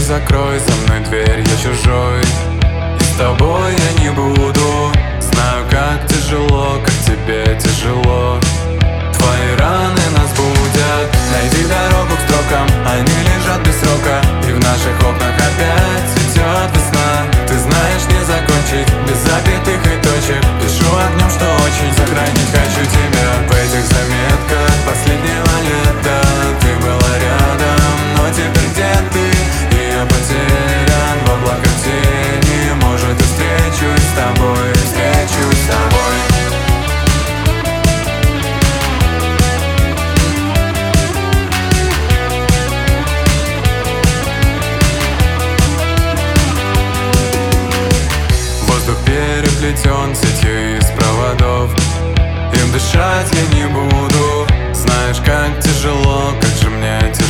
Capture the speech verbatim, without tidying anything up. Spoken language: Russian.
закрой за мной дверь, я чужой, и с тобой я не буду. Знаю, как тяжело, как тебе тяжело. Твои раны нас будят. Найди дорогу к строкам, они лежат без срока, и в наших окнах опять цветет весна. Ты знаешь, не закончить без запятых и точек. Пишу огнем, что очень сохранить хочу тебя. В этих заметках последнего лета ты была рядом, но теперь где ты? И я потерян в облаках тени. Может, и встречусь с тобой, встречусь с тобой. Воздух переплетен сетью из проводов, им дышать я не буду. Знаешь, как тяжело, как же мне тяжело.